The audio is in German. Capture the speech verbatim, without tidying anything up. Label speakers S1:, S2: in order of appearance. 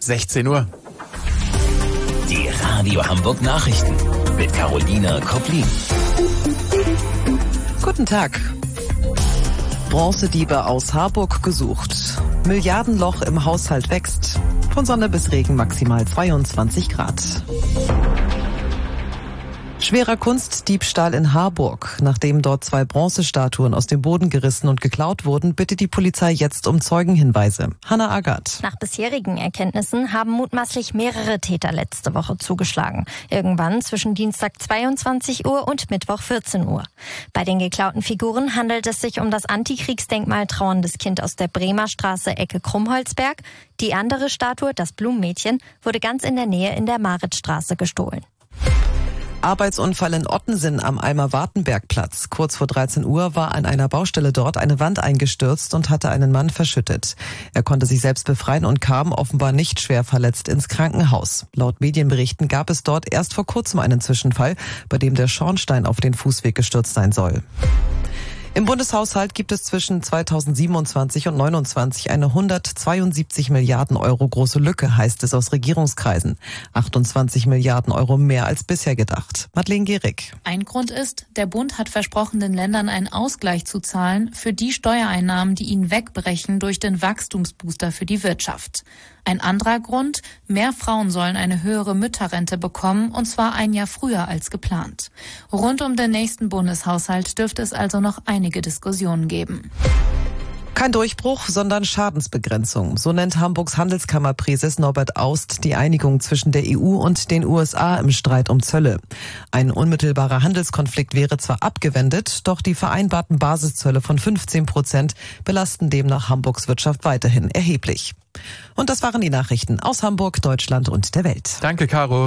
S1: sechzehn Uhr.
S2: Die Radio Hamburg Nachrichten mit Carolina Koplin.
S3: Guten Tag. Bronzediebe aus Harburg gesucht. Milliardenloch im Haushalt wächst. Von Sonne bis Regen maximal zweiundzwanzig Grad. Schwerer Kunstdiebstahl in Harburg. Nachdem dort zwei Bronzestatuen aus dem Boden gerissen und geklaut wurden, bittet die Polizei jetzt um Zeugenhinweise. Hanna Agath.
S4: Nach bisherigen Erkenntnissen haben mutmaßlich mehrere Täter letzte Woche zugeschlagen. Irgendwann zwischen Dienstag zweiundzwanzig Uhr und Mittwoch vierzehn Uhr. Bei den geklauten Figuren handelt es sich um das Antikriegsdenkmal Trauerndes Kind aus der Bremer Straße Ecke Krummholzberg. Die andere Statue, das Blumenmädchen, wurde ganz in der Nähe in der Maritzstraße gestohlen.
S3: Arbeitsunfall in Ottensen am Eimer-Wartenberg-Platz. Kurz vor dreizehn Uhr war an einer Baustelle dort eine Wand eingestürzt und hatte einen Mann verschüttet. Er konnte sich selbst befreien und kam offenbar nicht schwer verletzt ins Krankenhaus. Laut Medienberichten gab es dort erst vor kurzem einen Zwischenfall, bei dem der Schornstein auf den Fußweg gestürzt sein soll. Im Bundeshaushalt gibt es zwischen zweitausendsiebenundzwanzig und neunundzwanzig eine hundertzweiundsiebzig Milliarden Euro große Lücke, heißt es aus Regierungskreisen. achtundzwanzig Milliarden Euro mehr als bisher gedacht. Madeleine Gehrig.
S5: Ein Grund ist, der Bund hat versprochen, den Ländern einen Ausgleich zu zahlen für die Steuereinnahmen, die ihnen wegbrechen durch den Wachstumsbooster für die Wirtschaft. Ein anderer Grund, mehr Frauen sollen eine höhere Mütterrente bekommen, und zwar ein Jahr früher als geplant. Rund um den nächsten Bundeshaushalt dürfte es also noch einige Diskussionen geben.
S3: Kein Durchbruch, sondern Schadensbegrenzung. So nennt Hamburgs Handelskammerpräses Norbert Aust die Einigung zwischen der E U und den U S A im Streit um Zölle. Ein unmittelbarer Handelskonflikt wäre zwar abgewendet, doch die vereinbarten Basiszölle von fünfzehn Prozent belasten demnach Hamburgs Wirtschaft weiterhin erheblich. Und das waren die Nachrichten aus Hamburg, Deutschland und der Welt.
S1: Danke, Caro.